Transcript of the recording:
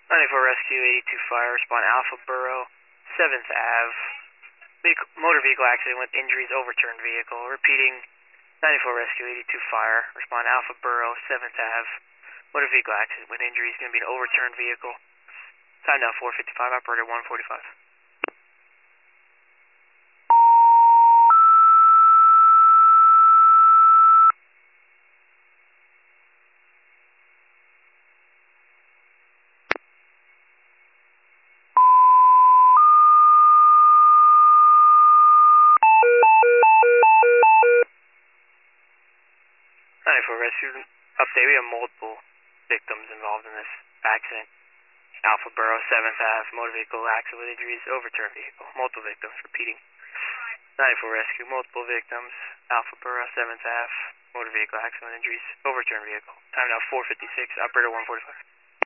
94 Rescue, 82 Fire, respond Alpha Borough, 7th Ave. Motor vehicle accident with injuries, overturned vehicle. Repeating, 94 Rescue, 82 Fire, respond Alpha Borough, 7th Ave. Motor vehicle accident with injuries, going to be an overturned vehicle. Time now 4:55, operator 145. 94 Rescue update. We have multiple victims involved in this accident. Alpha Borough, 7th Ave, motor vehicle accident with injuries, overturned vehicle. Multiple victims, repeating. 94 Rescue, multiple victims. Alpha Borough, 7th Ave, motor vehicle accident with injuries, overturned vehicle. Time now 4:56, operator 145.